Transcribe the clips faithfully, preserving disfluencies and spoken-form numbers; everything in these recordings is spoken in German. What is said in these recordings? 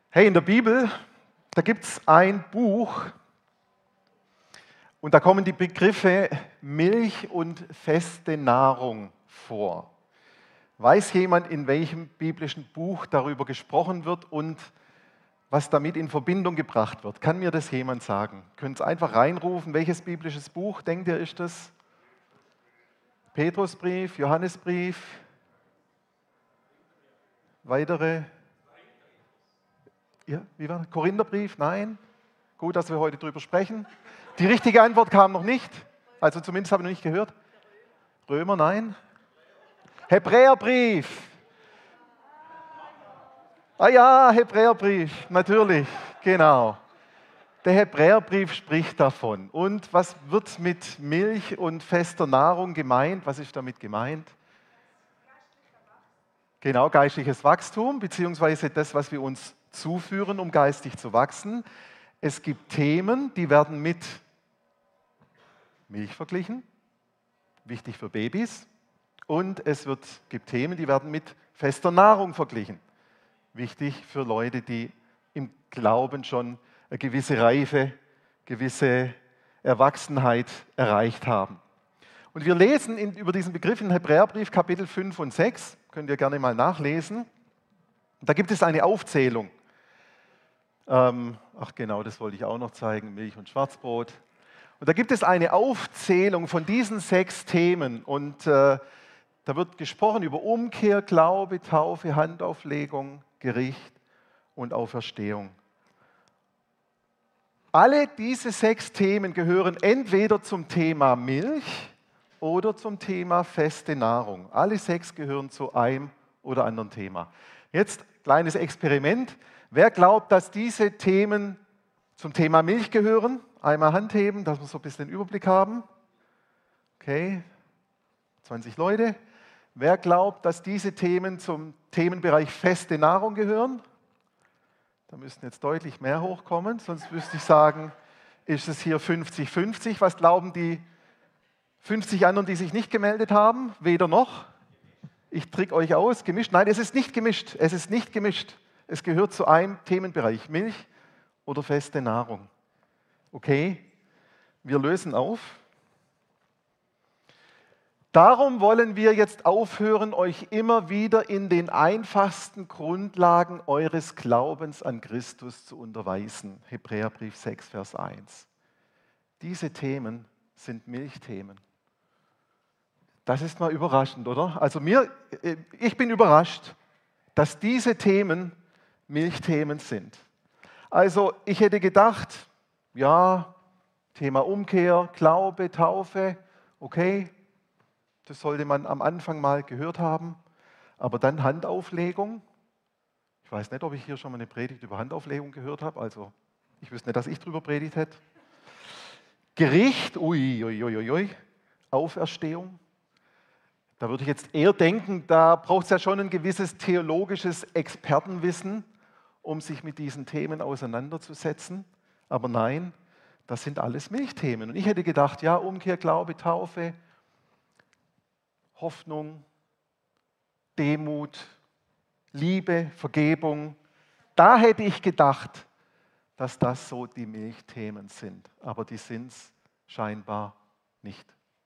Hey, in der Bibel, da gibt es ein Buch und da kommen die Begriffe Milch und feste Nahrung vor. Weiß jemand, in welchem biblischen Buch darüber gesprochen wird und was damit in Verbindung gebracht wird? Kann mir das jemand sagen? Könnt ihr einfach reinrufen, welches biblisches Buch, denkt ihr, ist das? Petrusbrief, Johannesbrief, weitere? Ja, wie war das? Korintherbrief? Nein? Gut, dass wir heute drüber sprechen. Die richtige Antwort kam noch nicht. Also zumindest habe ich noch nicht gehört. Römer? Nein? Hebräerbrief. Ah ja, Hebräerbrief, natürlich, genau. Der Hebräerbrief spricht davon. Und was wird mit Milch und fester Nahrung gemeint? Was ist damit gemeint? Genau, geistliches Wachstum, beziehungsweise das, was wir uns zuführen, um geistig zu wachsen. Es gibt Themen, die werden mit Milch verglichen, wichtig für Babys. Und es wird, gibt Themen, die werden mit fester Nahrung verglichen, wichtig für Leute, die im Glauben schon eine gewisse Reife, gewisse Erwachsenheit erreicht haben. Und wir lesen in, über diesen Begriff in Hebräerbrief Kapitel fünf und sechs, könnt ihr gerne mal nachlesen. Da gibt es eine Aufzählung. Ähm, ach genau, das wollte ich auch noch zeigen, Milch und Schwarzbrot. Und da gibt es eine Aufzählung von diesen sechs Themen und äh, da wird gesprochen über Umkehr, Glaube, Taufe, Handauflegung, Gericht und Auferstehung. Alle diese sechs Themen gehören entweder zum Thema Milch oder zum Thema feste Nahrung. Alle sechs gehören zu einem oder anderen Thema. Jetzt kleines Experiment. Wer glaubt, dass diese Themen zum Thema Milch gehören? Einmal Hand heben, dass wir so ein bisschen den Überblick haben. Okay, zwanzig Leute. Wer glaubt, dass diese Themen zum Themenbereich feste Nahrung gehören? Da müssten jetzt deutlich mehr hochkommen, sonst müsste ich sagen, ist es hier fünfzig fünfzig. Was glauben die fünfzig anderen, die sich nicht gemeldet haben? Weder noch. Ich trick euch aus, gemischt. Nein, es ist nicht gemischt. Es ist nicht gemischt. Es gehört zu einem Themenbereich, Milch oder feste Nahrung. Okay, wir lösen auf. Darum wollen wir jetzt aufhören, euch immer wieder in den einfachsten Grundlagen eures Glaubens an Christus zu unterweisen. Hebräerbrief sechs, Vers eins. Diese Themen sind Milchthemen. Das ist mal überraschend, oder? Also mir, ich bin überrascht, dass diese Themen Milchthemen sind. Also ich hätte gedacht, ja, Thema Umkehr, Glaube, Taufe, okay, das sollte man am Anfang mal gehört haben, aber dann Handauflegung. Ich weiß nicht, ob ich hier schon mal eine Predigt über Handauflegung gehört habe, also ich wüsste nicht, dass ich drüber predigt hätte. Gericht, ui, ui, ui, ui, Auferstehung. Da würde ich jetzt eher denken, da braucht es ja schon ein gewisses theologisches Expertenwissen, um sich mit diesen Themen auseinanderzusetzen. Aber nein, das sind alles Milchthemen. Und ich hätte gedacht, ja, Umkehr, Glaube, Taufe, Hoffnung, Demut, Liebe, Vergebung. Da hätte ich gedacht, dass das so die Milchthemen sind. Aber die sind es scheinbar nicht.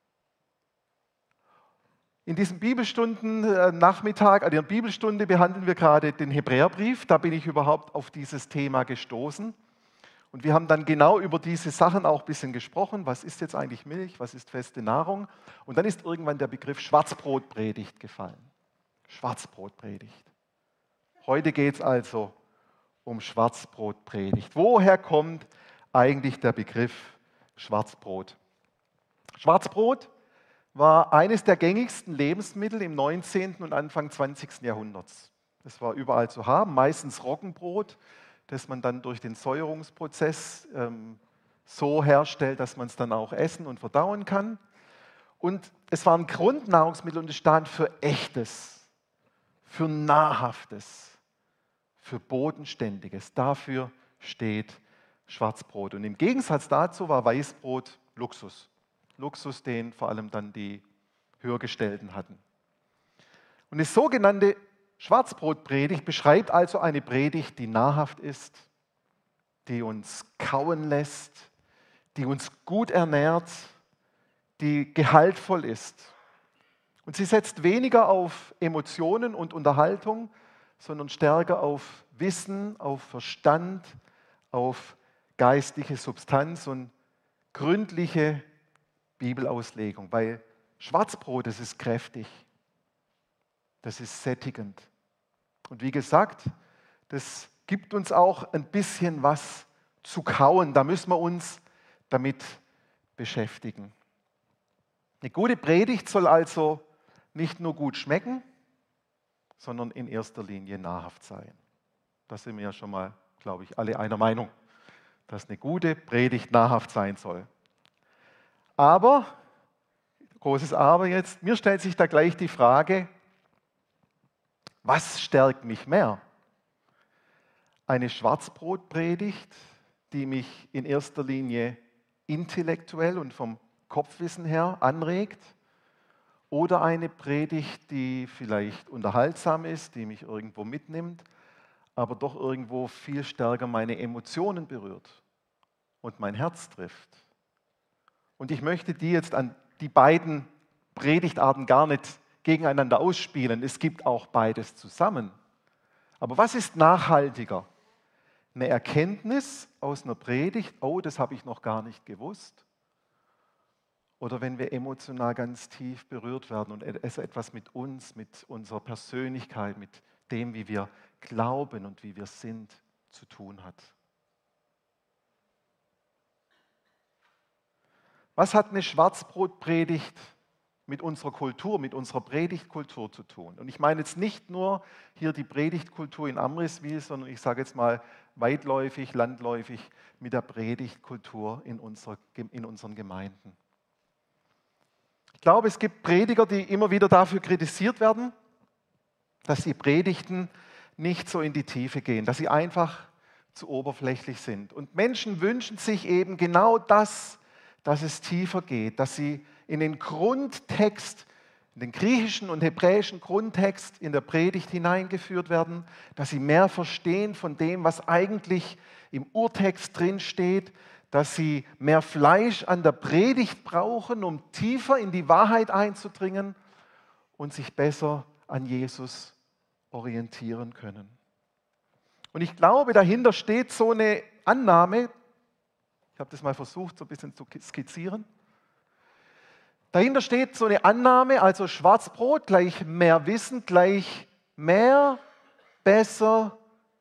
In diesem Bibelstunden-Nachmittag, also in der Bibelstunde, behandeln wir gerade den Hebräerbrief. Da bin ich überhaupt auf dieses Thema gestoßen. Und wir haben dann genau über diese Sachen auch ein bisschen gesprochen. Was ist jetzt eigentlich Milch? Was ist feste Nahrung? Und dann ist irgendwann der Begriff Schwarzbrotpredigt gefallen. Schwarzbrotpredigt. Heute geht es also um Schwarzbrotpredigt. Woher kommt eigentlich der Begriff Schwarzbrot? Schwarzbrot war eines der gängigsten Lebensmittel im neunzehnten und Anfang zwanzigsten Jahrhunderts. Das war überall zu haben, meistens Roggenbrot, das man dann durch den Säuerungsprozess ähm, so herstellt, dass man es dann auch essen und verdauen kann. Und es war ein Grundnahrungsmittel und es stand für Echtes, für Nahrhaftes, für Bodenständiges. Dafür steht Schwarzbrot. Und im Gegensatz dazu war Weißbrot Luxus. Luxus, den vor allem dann die Höhergestellten hatten. Und das sogenannte Schwarzbrotpredigt beschreibt also eine Predigt, die nahrhaft ist, die uns kauen lässt, die uns gut ernährt, die gehaltvoll ist. Und sie setzt weniger auf Emotionen und Unterhaltung, sondern stärker auf Wissen, auf Verstand, auf geistliche Substanz und gründliche Bibelauslegung. Weil Schwarzbrot, das ist kräftig, das ist sättigend. Und wie gesagt, das gibt uns auch ein bisschen was zu kauen. Da müssen wir uns damit beschäftigen. Eine gute Predigt soll also nicht nur gut schmecken, sondern in erster Linie nahrhaft sein. Da sind wir ja schon mal, glaube ich, alle einer Meinung, dass eine gute Predigt nahrhaft sein soll. Aber, großes Aber jetzt, mir stellt sich da gleich die Frage, was stärkt mich mehr? Eine Schwarzbrotpredigt, die mich in erster Linie intellektuell und vom Kopfwissen her anregt, oder eine Predigt, die vielleicht unterhaltsam ist, die mich irgendwo mitnimmt, aber doch irgendwo viel stärker meine Emotionen berührt und mein Herz trifft. Und ich möchte die jetzt an die beiden Predigtarten gar nicht gegeneinander ausspielen. Es gibt auch beides zusammen. Aber was ist nachhaltiger? Eine Erkenntnis aus einer Predigt, oh, das habe ich noch gar nicht gewusst. Oder wenn wir emotional ganz tief berührt werden und es etwas mit uns, mit unserer Persönlichkeit, mit dem, wie wir glauben und wie wir sind, zu tun hat. Was hat eine Schwarzbrotpredigt mit unserer Kultur, mit unserer Predigtkultur zu tun? Und ich meine jetzt nicht nur hier die Predigtkultur in Amriswil, sondern ich sage jetzt mal weitläufig, landläufig mit der Predigtkultur in, unserer, in unseren Gemeinden. Ich glaube, es gibt Prediger, die immer wieder dafür kritisiert werden, dass die Predigten nicht so in die Tiefe gehen, dass sie einfach zu oberflächlich sind. Und Menschen wünschen sich eben genau das, dass es tiefer geht, dass sie in den Grundtext, in den griechischen und hebräischen Grundtext in der Predigt hineingeführt werden, dass sie mehr verstehen von dem, was eigentlich im Urtext drin steht, dass sie mehr Fleisch an der Predigt brauchen, um tiefer in die Wahrheit einzudringen und sich besser an Jesus orientieren können. Und ich glaube, dahinter steht so eine Annahme, ich habe das mal versucht, so ein bisschen zu skizzieren. Dahinter steht so eine Annahme, also Schwarzbrot gleich mehr Wissen, gleich mehr, besser,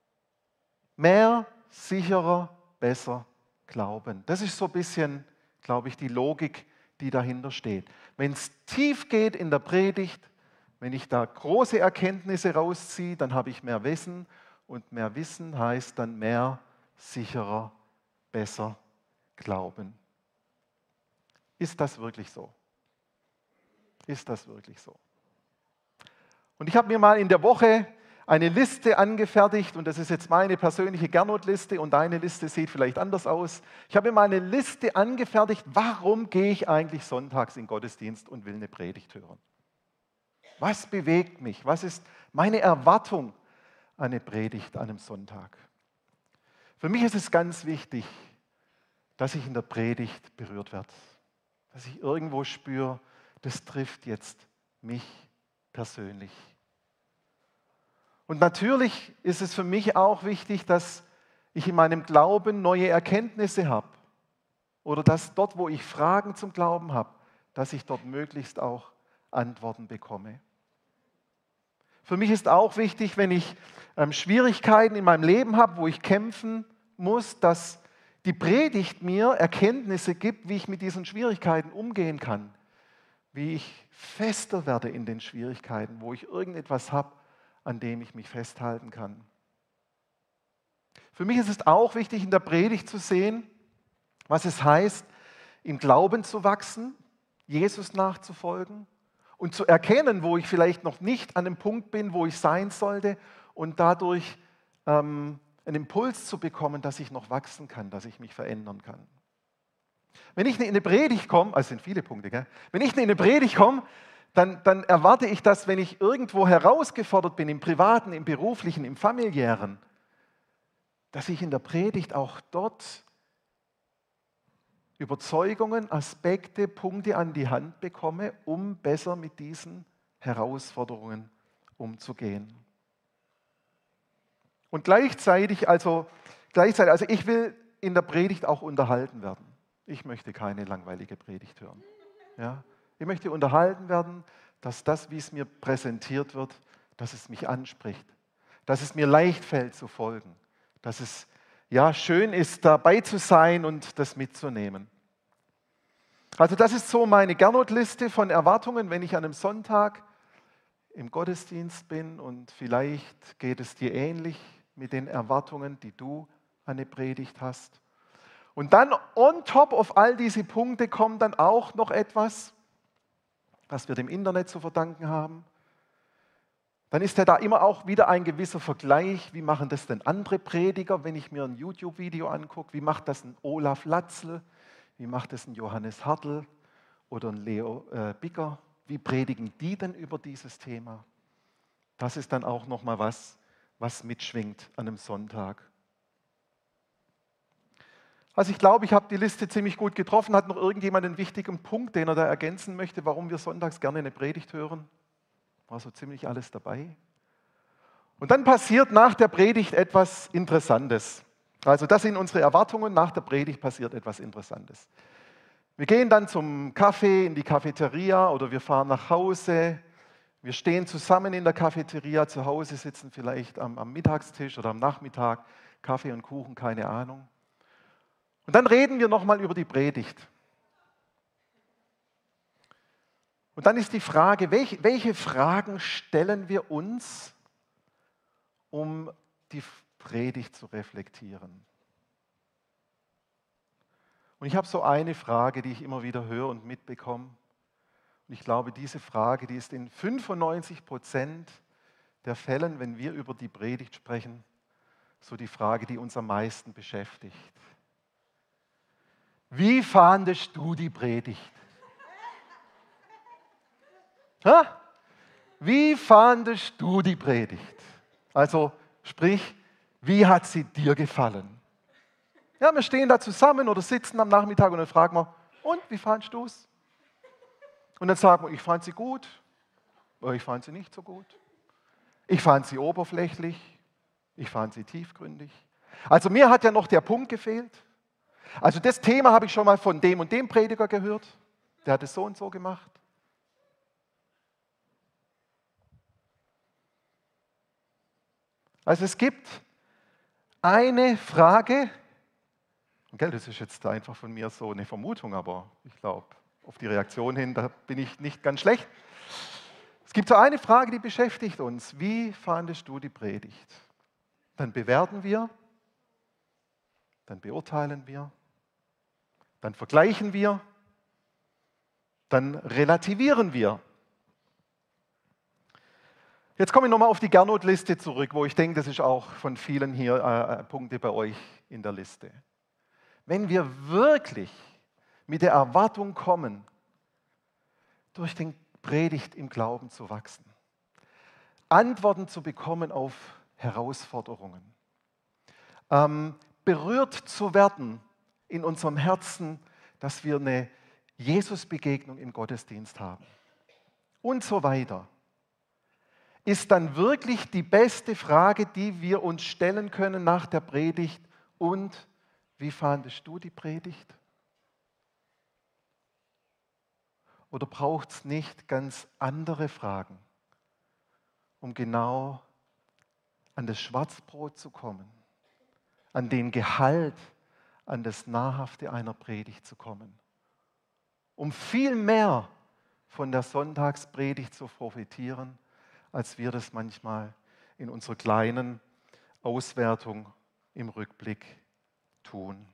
mehr, sicherer, besser glauben. Das ist so ein bisschen, glaube ich, die Logik, die dahinter steht. Wenn es tief geht in der Predigt, wenn ich da große Erkenntnisse rausziehe, dann habe ich mehr Wissen und mehr Wissen heißt dann mehr, sicherer, besser glauben. Ist das wirklich so? Ist das wirklich so? Und ich habe mir mal in der Woche eine Liste angefertigt und das ist jetzt meine persönliche Gernot-Liste und deine Liste sieht vielleicht anders aus. Ich habe mir mal eine Liste angefertigt, warum gehe ich eigentlich sonntags in den Gottesdienst und will eine Predigt hören? Was bewegt mich? Was ist meine Erwartung an eine Predigt an einem Sonntag? Für mich ist es ganz wichtig, dass ich in der Predigt berührt werde, dass ich irgendwo spüre, das trifft jetzt mich persönlich. Und natürlich ist es für mich auch wichtig, dass ich in meinem Glauben neue Erkenntnisse habe oder dass dort, wo ich Fragen zum Glauben habe, dass ich dort möglichst auch Antworten bekomme. Für mich ist auch wichtig, wenn ich ähm, Schwierigkeiten in meinem Leben habe, wo ich kämpfen muss, dass die Predigt mir Erkenntnisse gibt, wie ich mit diesen Schwierigkeiten umgehen kann, wie ich fester werde in den Schwierigkeiten, wo ich irgendetwas habe, an dem ich mich festhalten kann. Für mich ist es auch wichtig, in der Predigt zu sehen, was es heißt, im Glauben zu wachsen, Jesus nachzufolgen und zu erkennen, wo ich vielleicht noch nicht an dem Punkt bin, wo ich sein sollte und dadurch ähm, einen Impuls zu bekommen, dass ich noch wachsen kann, dass ich mich verändern kann. Wenn ich in eine Predigt komme, also es sind viele Punkte, gell? Wenn ich in eine Predigt komme, dann, dann erwarte ich, dass wenn ich irgendwo herausgefordert bin, im Privaten, im Beruflichen, im Familiären, dass ich in der Predigt auch dort Überzeugungen, Aspekte, Punkte an die Hand bekomme, um besser mit diesen Herausforderungen umzugehen. Und gleichzeitig, also, gleichzeitig, also ich will in der Predigt auch unterhalten werden. Ich möchte keine langweilige Predigt hören. Ja? Ich möchte unterhalten werden, dass das, wie es mir präsentiert wird, dass es mich anspricht, dass es mir leicht fällt zu folgen, dass es ja schön ist, dabei zu sein und das mitzunehmen. Also das ist so meine Gernotliste von Erwartungen, wenn ich an einem Sonntag im Gottesdienst bin, und vielleicht geht es dir ähnlich mit den Erwartungen, die du an eine Predigt hast. Und dann on top auf all diese Punkte kommt dann auch noch etwas, was wir dem Internet zu verdanken haben. Dann ist ja da immer auch wieder ein gewisser Vergleich. Wie machen das denn andere Prediger, wenn ich mir ein YouTube-Video angucke? Wie macht das ein Olaf Latzl? Wie macht das ein Johannes Hartl oder ein Leo äh, Bicker? Wie predigen die denn über dieses Thema? Das ist dann auch nochmal was, was mitschwingt an einem Sonntag. Also ich glaube, ich habe die Liste ziemlich gut getroffen. Hat noch irgendjemand einen wichtigen Punkt, den er da ergänzen möchte, warum wir sonntags gerne eine Predigt hören? War so ziemlich alles dabei. Und dann passiert nach der Predigt etwas Interessantes. Also das sind unsere Erwartungen. Nach der Predigt passiert etwas Interessantes. Wir gehen dann zum Kaffee, in die Cafeteria, oder wir fahren nach Hause. Wir stehen zusammen in der Cafeteria, zu Hause sitzen vielleicht am, am Mittagstisch oder am Nachmittag, Kaffee und Kuchen, keine Ahnung. Und dann reden wir nochmal über die Predigt. Und dann ist die Frage, welche, welche Fragen stellen wir uns, um die Predigt zu reflektieren? Und ich habe so eine Frage, die ich immer wieder höre und mitbekomme. Und ich glaube, diese Frage, die ist in fünfundneunzig Prozent der Fällen, wenn wir über die Predigt sprechen, so die Frage, die uns am meisten beschäftigt. Wie fandest du die Predigt? Ha? Wie fandest du die Predigt? Also sprich, wie hat sie dir gefallen? Ja, wir stehen da zusammen oder sitzen am Nachmittag und dann fragen wir, und wie fandest du es? Und dann sagen wir, ich fand sie gut, oder ich fand sie nicht so gut. Ich fand sie oberflächlich, ich fand sie tiefgründig. Also mir hat ja noch der Punkt gefehlt. Also das Thema habe ich schon mal von dem und dem Prediger gehört. Der hat es so und so gemacht. Also es gibt eine Frage, und gell, das ist jetzt einfach von mir so eine Vermutung, aber ich glaube, auf die Reaktion hin, da bin ich nicht ganz schlecht. Es gibt so eine Frage, die beschäftigt uns. Wie fandest du die Predigt? Dann bewerten wir, dann beurteilen wir, dann vergleichen wir, dann relativieren wir. Jetzt komme ich nochmal auf die Gernotliste zurück, wo ich denke, das ist auch von vielen hier äh, Punkte bei euch in der Liste. Wenn wir wirklich mit der Erwartung kommen, durch den Predigt im Glauben zu wachsen, Antworten zu bekommen auf Herausforderungen, ähm, berührt zu werden in unserem Herzen, dass wir eine Jesus-Begegnung im Gottesdienst haben und so weiter, ist dann wirklich die beste Frage, die wir uns stellen können nach der Predigt. Und wie fandest du die Predigt? Oder braucht es nicht ganz andere Fragen, um genau an das Schwarzbrot zu kommen, an den Gehalt, an das Nahrhafte einer Predigt zu kommen, um viel mehr von der Sonntagspredigt zu profitieren, als wir das manchmal in unserer kleinen Auswertung im Rückblick tun.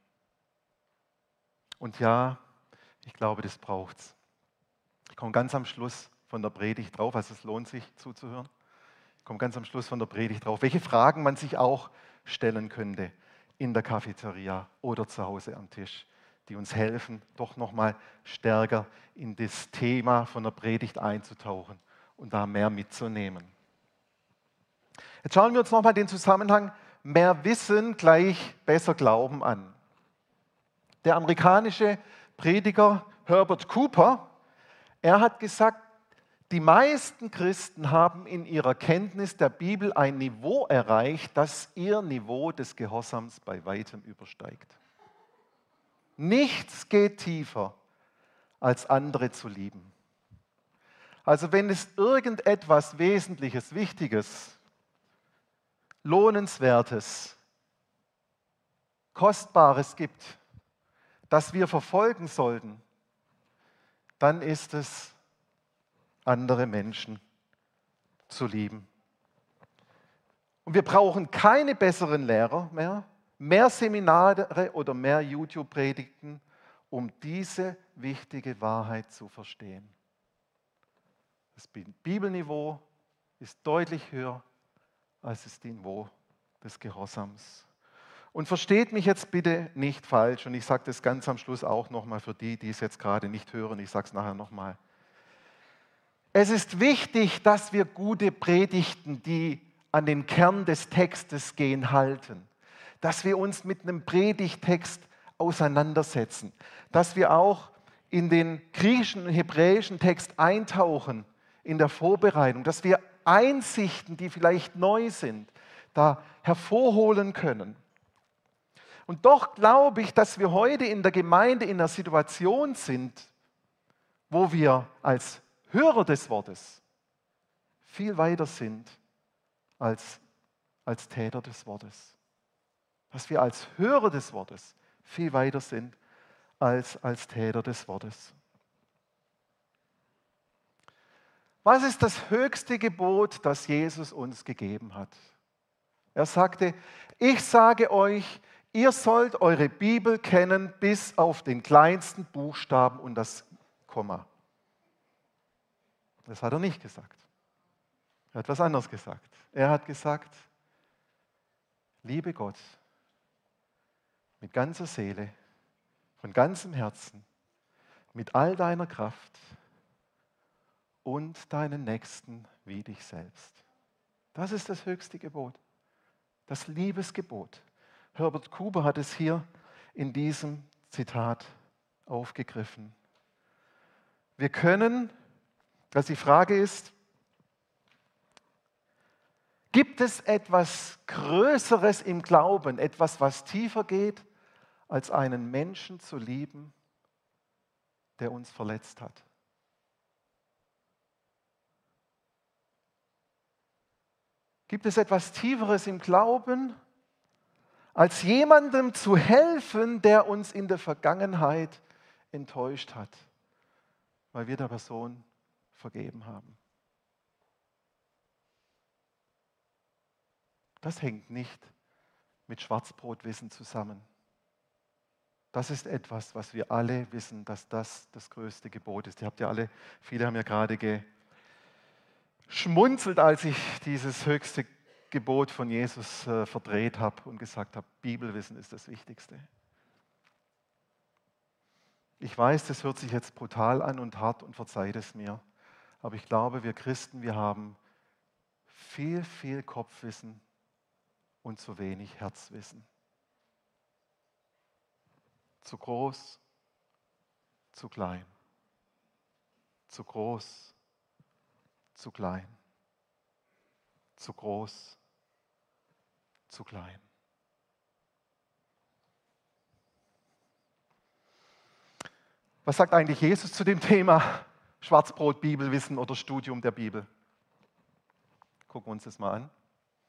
Und ja, ich glaube, das braucht es. Ich komme ganz am Schluss von der Predigt drauf, also es lohnt sich zuzuhören. Ich komme ganz am Schluss von der Predigt drauf, welche Fragen man sich auch stellen könnte in der Cafeteria oder zu Hause am Tisch, die uns helfen, doch nochmal stärker in das Thema von der Predigt einzutauchen und da mehr mitzunehmen. Jetzt schauen wir uns nochmal den Zusammenhang mehr Wissen gleich besser Glauben an. Der amerikanische Prediger Herbert Cooper, er hat gesagt, die meisten Christen haben in ihrer Kenntnis der Bibel ein Niveau erreicht, das ihr Niveau des Gehorsams bei weitem übersteigt. Nichts geht tiefer, als andere zu lieben. Also wenn es irgendetwas Wesentliches, Wichtiges, Lohnenswertes, Kostbares gibt, das wir verfolgen sollten, dann ist es, andere Menschen zu lieben. Und wir brauchen keine besseren Lehrer mehr, mehr Seminare oder mehr YouTube-Predigten, um diese wichtige Wahrheit zu verstehen. Das Bibelniveau ist deutlich höher als das Niveau des Gehorsams. Und versteht mich jetzt bitte nicht falsch, und ich sage das ganz am Schluss auch nochmal für die, die es jetzt gerade nicht hören, ich sage es nachher nochmal. Es ist wichtig, dass wir gute Predigten, die an den Kern des Textes gehen, halten. Dass wir uns mit einem Predigttext auseinandersetzen. Dass wir auch in den griechischen und hebräischen Text eintauchen in der Vorbereitung. Dass wir Einsichten, die vielleicht neu sind, da hervorholen können. Und doch glaube ich, dass wir heute in der Gemeinde in einer Situation sind, wo wir als Hörer des Wortes viel weiter sind als, als Täter des Wortes. Dass wir als Hörer des Wortes viel weiter sind als als Täter des Wortes. Was ist das höchste Gebot, das Jesus uns gegeben hat? Er sagte, ich sage euch, ihr sollt eure Bibel kennen bis auf den kleinsten Buchstaben und das Komma. Das hat er nicht gesagt. Er hat was anderes gesagt. Er hat gesagt, liebe Gott mit ganzer Seele, von ganzem Herzen, mit all deiner Kraft und deinen Nächsten wie dich selbst. Das ist das höchste Gebot, das Liebesgebot. Herbert Cooper hat es hier in diesem Zitat aufgegriffen. Wir können, also die Frage ist, gibt es etwas Größeres im Glauben, etwas, was tiefer geht, als einen Menschen zu lieben, der uns verletzt hat? Gibt es etwas Tieferes im Glauben, als jemandem zu helfen, der uns in der Vergangenheit enttäuscht hat, weil wir der Person vergeben haben? Das hängt nicht mit Schwarzbrotwissen zusammen. Das ist etwas, was wir alle wissen, dass das das größte Gebot ist. Ihr habt ja alle, viele haben ja gerade geschmunzelt, als ich dieses höchste Gebot von Jesus äh, verdreht habe und gesagt habe, Bibelwissen ist das Wichtigste. Ich weiß, das hört sich jetzt brutal an und hart und verzeiht es mir, aber ich glaube, wir Christen, wir haben viel, viel Kopfwissen und zu wenig Herzwissen. Zu groß, zu klein. Zu groß, zu klein. Zu groß, zu klein. Was sagt eigentlich Jesus zu dem Thema Schwarzbrot, Bibelwissen oder Studium der Bibel? Gucken wir uns das mal an.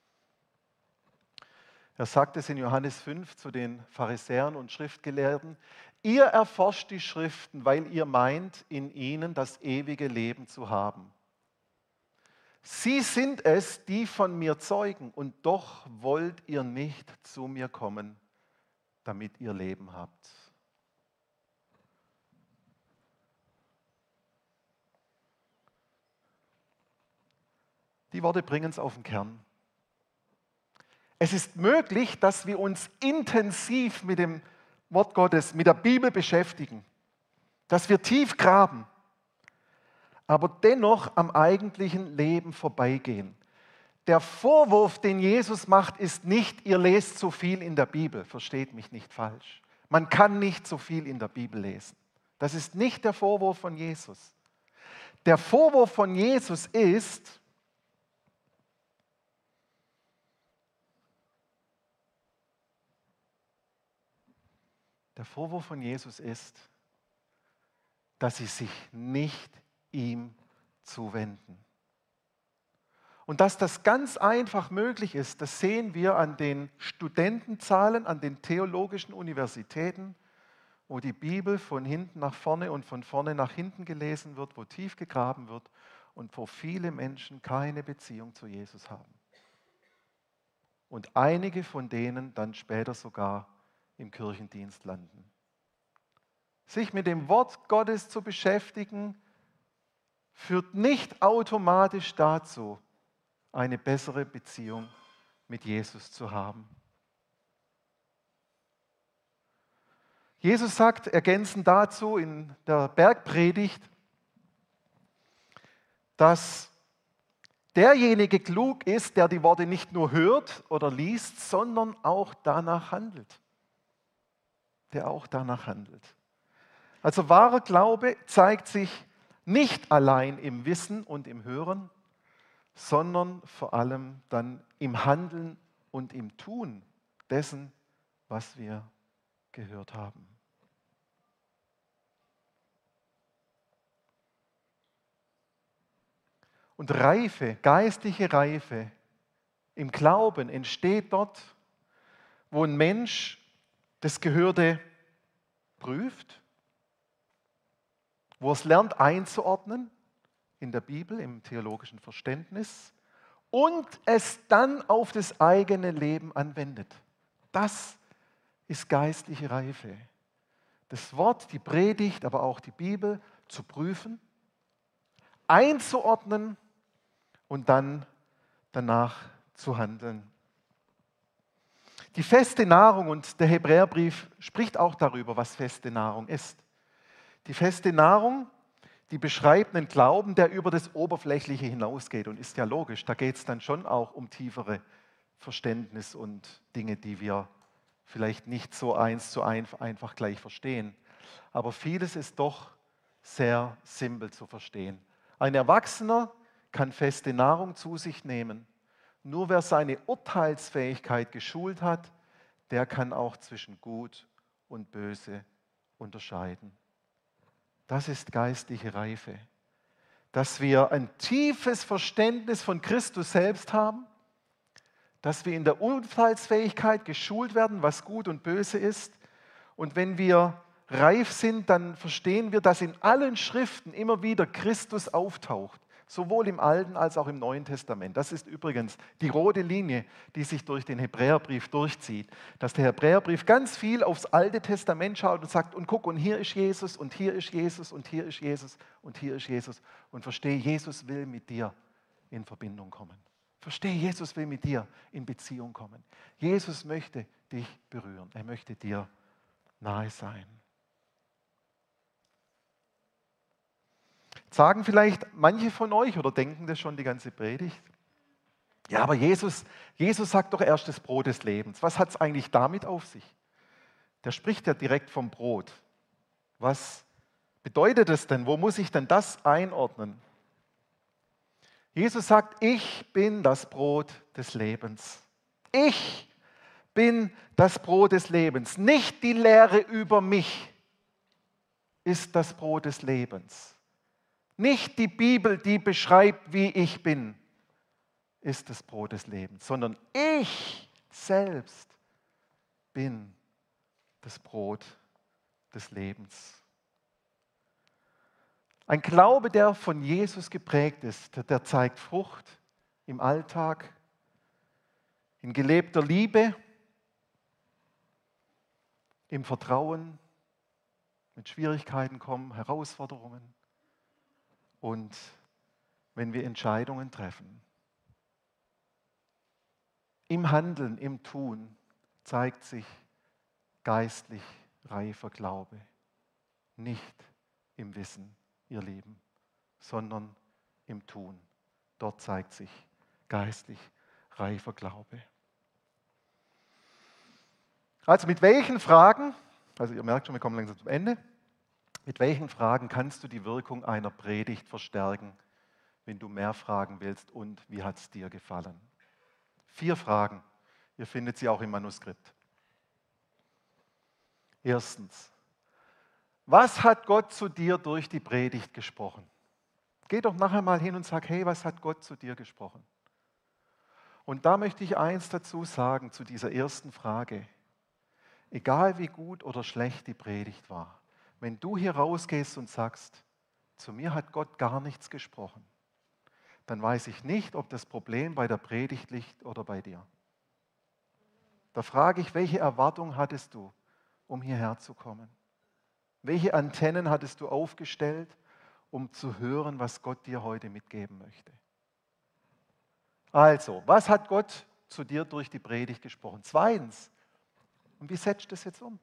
Er sagt es in Johannes fünf zu den Pharisäern und Schriftgelehrten: Ihr erforscht die Schriften, weil ihr meint, in ihnen das ewige Leben zu haben. Sie sind es, die von mir zeugen, und doch wollt ihr nicht zu mir kommen, damit ihr Leben habt. Die Worte bringen es auf den Kern. Es ist möglich, dass wir uns intensiv mit dem Wort Gottes, mit der Bibel beschäftigen, dass wir tief graben, aber dennoch am eigentlichen Leben vorbeigehen. Der Vorwurf, den Jesus macht, ist nicht, ihr lest zu viel in der Bibel. Versteht mich nicht falsch. Man kann nicht so viel in der Bibel lesen. Das ist nicht der Vorwurf von Jesus. Der Vorwurf von Jesus ist, der Vorwurf von Jesus ist, dass sie sich nicht ihm zuwenden. Und dass das ganz einfach möglich ist, das sehen wir an den Studentenzahlen, an den theologischen Universitäten, wo die Bibel von hinten nach vorne und von vorne nach hinten gelesen wird, wo tief gegraben wird und wo viele Menschen keine Beziehung zu Jesus haben. Und einige von denen dann später sogar im Kirchendienst landen. Sich mit dem Wort Gottes zu beschäftigen, führt nicht automatisch dazu, eine bessere Beziehung mit Jesus zu haben. Jesus sagt ergänzend dazu in der Bergpredigt, dass derjenige klug ist, der die Worte nicht nur hört oder liest, sondern auch danach handelt. Der auch danach handelt. Also wahrer Glaube zeigt sich nicht allein im Wissen und im Hören, sondern vor allem dann im Handeln und im Tun dessen, was wir gehört haben. Und Reife, geistliche Reife im Glauben entsteht dort, wo ein Mensch das Gehörte prüft, wo er es lernt einzuordnen in der Bibel, im theologischen Verständnis und es dann auf das eigene Leben anwendet. Das ist geistliche Reife. Das Wort, die Predigt, aber auch die Bibel zu prüfen, einzuordnen und dann danach zu handeln. Die feste Nahrung, und der Hebräerbrief spricht auch darüber, was feste Nahrung ist. Die feste Nahrung, die beschreibt einen Glauben, der über das Oberflächliche hinausgeht. Und ist ja logisch, da geht es dann schon auch um tiefere Verständnis und Dinge, die wir vielleicht nicht so eins zu eins einfach gleich verstehen. Aber vieles ist doch sehr simpel zu verstehen. Ein Erwachsener kann feste Nahrung zu sich nehmen. Nur wer seine Urteilsfähigkeit geschult hat, der kann auch zwischen Gut und Böse unterscheiden. Das ist geistliche Reife. Dass wir ein tiefes Verständnis von Christus selbst haben, dass wir in der Urteilsfähigkeit geschult werden, was gut und böse ist. Und wenn wir reif sind, dann verstehen wir, dass in allen Schriften immer wieder Christus auftaucht. Sowohl im Alten als auch im Neuen Testament. Das ist übrigens die rote Linie, die sich durch den Hebräerbrief durchzieht. Dass der Hebräerbrief ganz viel aufs Alte Testament schaut und sagt, und guck, und hier ist Jesus, und hier ist Jesus, und hier ist Jesus, und hier ist Jesus. Und verstehe, Jesus will mit dir in Verbindung kommen. Verstehe, Jesus will mit dir in Beziehung kommen. Jesus möchte dich berühren. Er möchte dir nahe sein. Sagen vielleicht manche von euch oder denken das schon die ganze Predigt? Ja, aber Jesus, Jesus sagt doch erst das Brot des Lebens. Was hat es eigentlich damit auf sich? Der spricht ja direkt vom Brot. Was bedeutet es denn? Wo muss ich denn das einordnen? Jesus sagt, ich bin das Brot des Lebens. Ich bin das Brot des Lebens. Nicht die Lehre über mich ist das Brot des Lebens. Nicht die Bibel, die beschreibt, wie ich bin, ist das Brot des Lebens, sondern ich selbst bin das Brot des Lebens. Ein Glaube, der von Jesus geprägt ist, der zeigt Frucht im Alltag, in gelebter Liebe, im Vertrauen, wenn Schwierigkeiten kommen, Herausforderungen. Und wenn wir Entscheidungen treffen, im Handeln, im Tun zeigt sich geistlich reifer Glaube. Nicht im Wissen, ihr Lieben, sondern im Tun. Dort zeigt sich geistlich reifer Glaube. Also mit welchen Fragen, also ihr merkt schon, wir kommen langsam zum Ende, mit welchen Fragen kannst du die Wirkung einer Predigt verstärken, wenn du mehr fragen willst und wie hat es dir gefallen? Vier Fragen, ihr findet sie auch im Manuskript. Erstens, was hat Gott zu dir durch die Predigt gesprochen? Geh doch nachher mal hin und sag, hey, was hat Gott zu dir gesprochen? Und da möchte ich eins dazu sagen, zu dieser ersten Frage. Egal wie gut oder schlecht die Predigt war, wenn du hier rausgehst und sagst, zu mir hat Gott gar nichts gesprochen, dann weiß ich nicht, ob das Problem bei der Predigt liegt oder bei dir. Da frage ich, welche Erwartung hattest du, um hierher zu kommen? Welche Antennen hattest du aufgestellt, um zu hören, was Gott dir heute mitgeben möchte? Also, was hat Gott zu dir durch die Predigt gesprochen? Zweitens, und wie setzt du das jetzt um?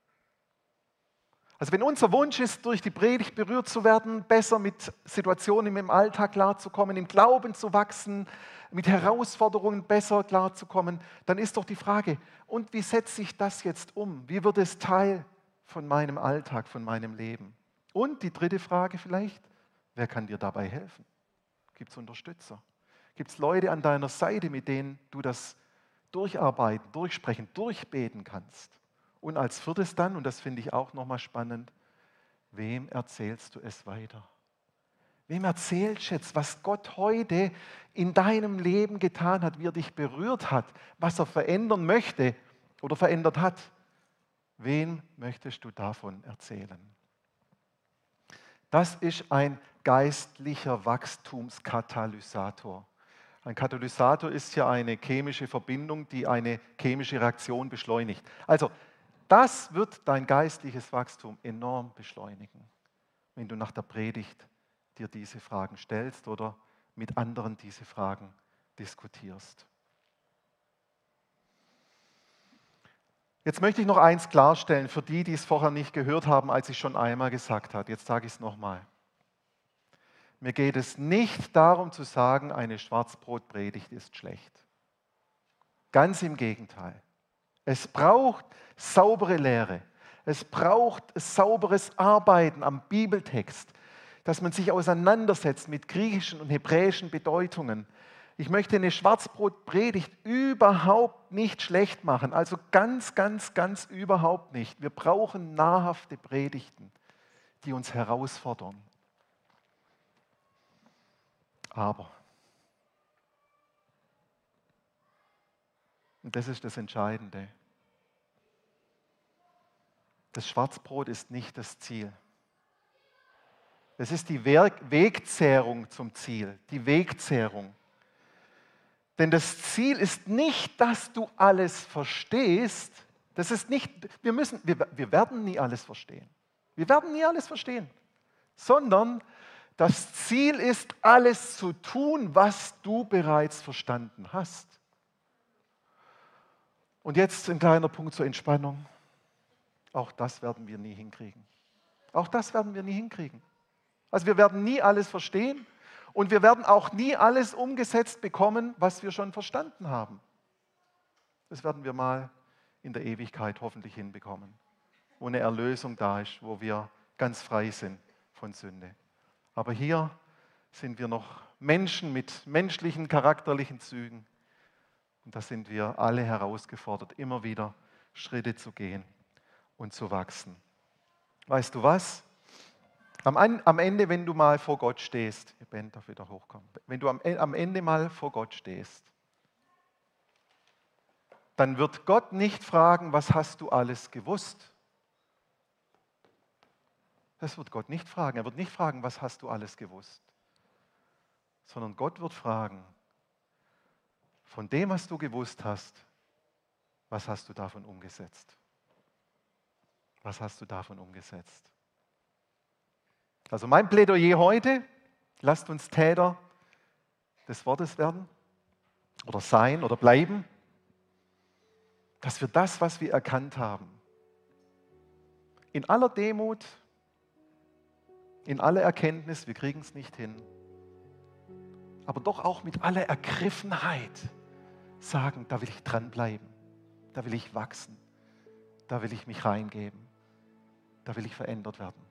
Also wenn unser Wunsch ist, durch die Predigt berührt zu werden, besser mit Situationen im Alltag klarzukommen, im Glauben zu wachsen, mit Herausforderungen besser klarzukommen, dann ist doch die Frage, und wie setze ich das jetzt um? Wie wird es Teil von meinem Alltag, von meinem Leben? Und die dritte Frage vielleicht, wer kann dir dabei helfen? Gibt es Unterstützer? Gibt es Leute an deiner Seite, mit denen du das durcharbeiten, durchsprechen, durchbeten kannst? Und als viertes dann, und das finde ich auch nochmal spannend, wem erzählst du es weiter? Wem erzählst du jetzt, was Gott heute in deinem Leben getan hat, wie er dich berührt hat, was er verändern möchte oder verändert hat? Wem möchtest du davon erzählen? Das ist ein geistlicher Wachstumskatalysator. Ein Katalysator ist ja eine chemische Verbindung, die eine chemische Reaktion beschleunigt. Also, das wird dein geistliches Wachstum enorm beschleunigen, wenn du nach der Predigt dir diese Fragen stellst oder mit anderen diese Fragen diskutierst. Jetzt möchte ich noch eins klarstellen für die, die es vorher nicht gehört haben, als ich schon einmal gesagt habe. Jetzt sage ich es nochmal. Mir geht es nicht darum zu sagen, eine Schwarzbrotpredigt ist schlecht. Ganz im Gegenteil. Es braucht saubere Lehre. Es braucht sauberes Arbeiten am Bibeltext, dass man sich auseinandersetzt mit griechischen und hebräischen Bedeutungen. Ich möchte eine Schwarzbrotpredigt überhaupt nicht schlecht machen. Also ganz, ganz, ganz überhaupt nicht. Wir brauchen nahrhafte Predigten, die uns herausfordern. Aber, und das ist das Entscheidende, das Schwarzbrot ist nicht das Ziel. Es ist die Wegzehrung zum Ziel, die Wegzehrung. Denn das Ziel ist nicht, dass du alles verstehst. Das ist nicht, wir, müssen, wir, wir werden nie alles verstehen. Wir werden nie alles verstehen. Sondern das Ziel ist, alles zu tun, was du bereits verstanden hast. Und jetzt ein kleiner Punkt zur Entspannung. Auch das werden wir nie hinkriegen. Auch das werden wir nie hinkriegen. Also wir werden nie alles verstehen und wir werden auch nie alles umgesetzt bekommen, was wir schon verstanden haben. Das werden wir mal in der Ewigkeit hoffentlich hinbekommen, wo eine Erlösung da ist, wo wir ganz frei sind von Sünde. Aber hier sind wir noch Menschen mit menschlichen, charakterlichen Zügen. Und da sind wir alle herausgefordert, immer wieder Schritte zu gehen und zu wachsen. Weißt du was? Am, am Ende, wenn du mal vor Gott stehst, ihr Ben darf wieder hochkommen, wenn du am, am Ende mal vor Gott stehst, dann wird Gott nicht fragen, was hast du alles gewusst? Das wird Gott nicht fragen. Er wird nicht fragen, was hast du alles gewusst? Sondern Gott wird fragen, von dem, was du gewusst hast, was hast du davon umgesetzt? Was hast du davon umgesetzt? Also mein Plädoyer heute, lasst uns Täter des Wortes werden oder sein oder bleiben, dass wir das, was wir erkannt haben, in aller Demut, in aller Erkenntnis, wir kriegen es nicht hin, aber doch auch mit aller Ergriffenheit sagen, da will ich dranbleiben, da will ich wachsen, da will ich mich reingeben, da will ich verändert werden.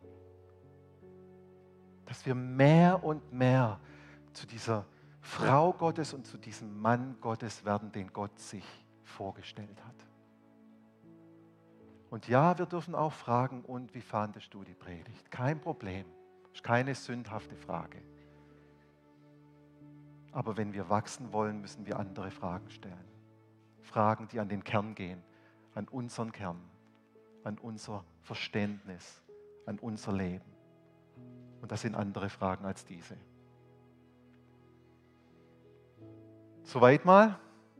Dass wir mehr und mehr zu dieser Frau Gottes und zu diesem Mann Gottes werden, den Gott sich vorgestellt hat. Und ja, wir dürfen auch fragen, und wie fandest du die Predigt? Kein Problem, ist keine sündhafte Frage. Aber wenn wir wachsen wollen, müssen wir andere Fragen stellen. Fragen, die an den Kern gehen, an unseren Kern, an unser Verständnis, an unser Leben. Und das sind andere Fragen als diese. Soweit mal.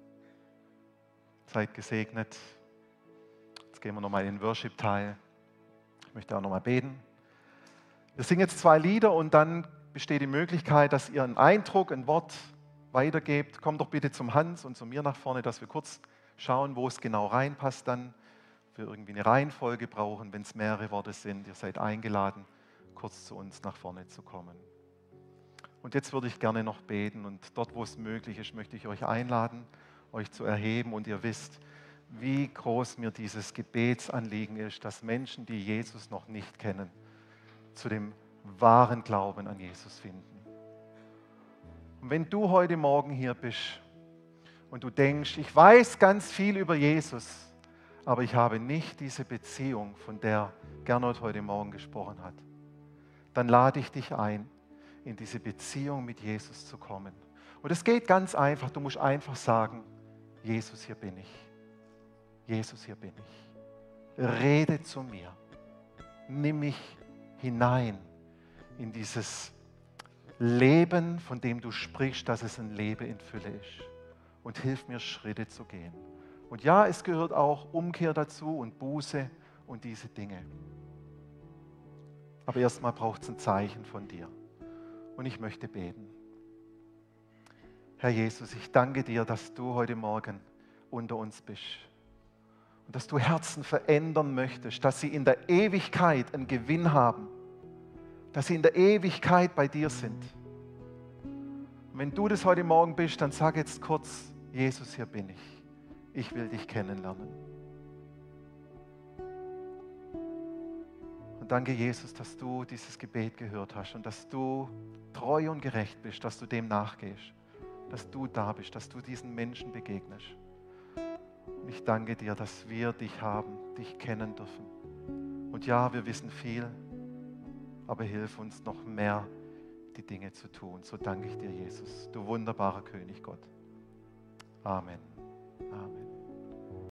Seid gesegnet. Jetzt gehen wir nochmal in den Worship-Teil. Ich möchte auch nochmal beten. Wir singen jetzt zwei Lieder und dann besteht die Möglichkeit, dass ihr einen Eindruck, ein Wort weitergebt. Kommt doch bitte zum Hans und zu mir nach vorne, dass wir kurz schauen, wo es genau reinpasst dann. Wir irgendwie eine Reihenfolge brauchen, wenn es mehrere Worte sind. Ihr seid eingeladen, kurz zu uns nach vorne zu kommen. Und jetzt würde ich gerne noch beten und dort, wo es möglich ist, möchte ich euch einladen, euch zu erheben und ihr wisst, wie groß mir dieses Gebetsanliegen ist, dass Menschen, die Jesus noch nicht kennen, zu dem wahren Glauben an Jesus finden. Und wenn du heute Morgen hier bist und du denkst, ich weiß ganz viel über Jesus, aber ich habe nicht diese Beziehung, von der Gernot heute Morgen gesprochen hat, dann lade ich dich ein, in diese Beziehung mit Jesus zu kommen. Und es geht ganz einfach, du musst einfach sagen, Jesus, hier bin ich. Jesus, hier bin ich. Rede zu mir. Nimm mich hinein in dieses Leben, von dem du sprichst, dass es ein Leben in Fülle ist. Und hilf mir, Schritte zu gehen. Und ja, es gehört auch Umkehr dazu und Buße und diese Dinge. Aber erstmal braucht es ein Zeichen von dir. Und ich möchte beten. Herr Jesus, ich danke dir, dass du heute Morgen unter uns bist. Und dass du Herzen verändern möchtest, dass sie in der Ewigkeit einen Gewinn haben. Dass sie in der Ewigkeit bei dir sind. Und wenn du das heute Morgen bist, dann sag jetzt kurz, Jesus, hier bin ich. Ich will dich kennenlernen. Und danke, Jesus, dass du dieses Gebet gehört hast und dass du treu und gerecht bist, dass du dem nachgehst, dass du da bist, dass du diesen Menschen begegnest. Und ich danke dir, dass wir dich haben, dich kennen dürfen. Und ja, wir wissen viel, aber hilf uns noch mehr, die Dinge zu tun. So danke ich dir, Jesus, du wunderbarer König Gott. Amen.